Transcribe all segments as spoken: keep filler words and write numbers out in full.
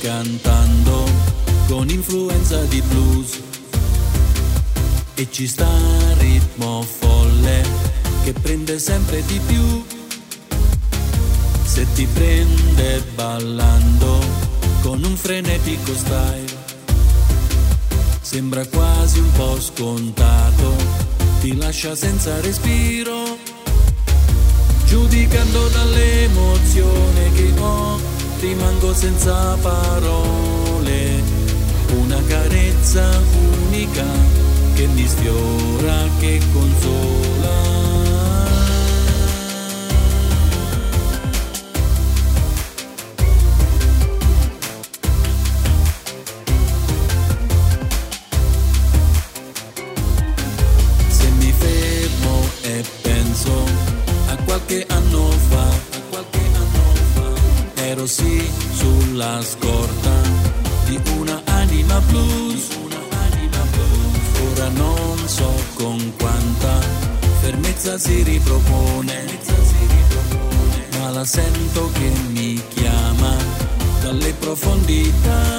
cantando con influenza di blues e ci sta un ritmo folle che prende sempre di più. Se ti prende ballando con un frenetico style, sembra quasi un po' scontato, ti lascia senza respiro, giudicando dall'emozione che ho, rimango senza parole, una carezza unica che mi sfiora, che consola. Qualche anno fa, qualche anno fa, ero sì sulla scorta di una anima blues, una anima blues. Ora non so con quanta fermezza si ripropone, ma la sento che mi chiama dalle profondità,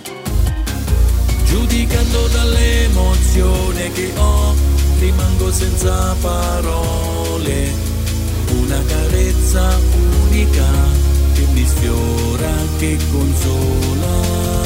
giudicando dall'emozione che ho, rimango senza parole. Una carezza unica che mi sfiora, che consola.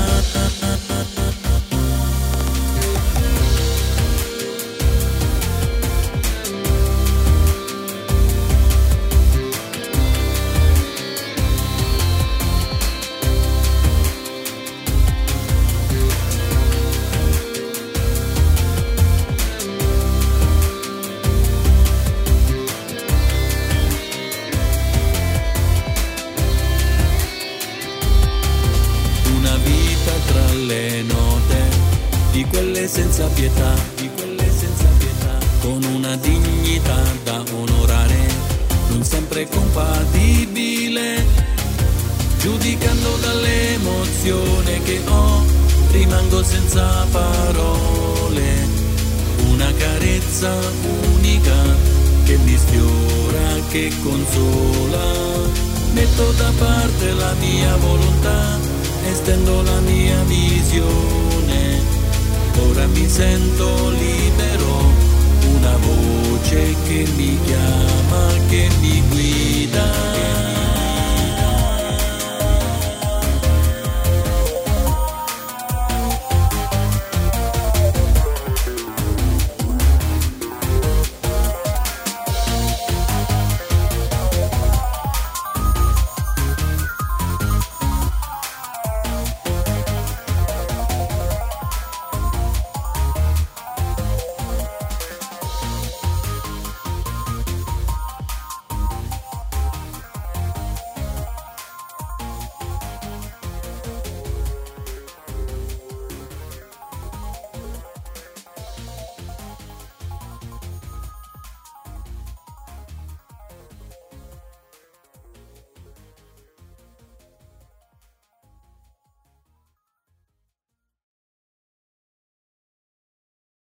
Senza pietà, di quelle senza pietà, con una dignità da onorare, non sempre compatibile, giudicando dall'emozione che ho, rimango senza parole, una carezza unica che mi sfiora, che consola, metto da parte la mia volontà, estendo la mia visione. Ora mi sento libero, una voce che mi chiama, che mi guida.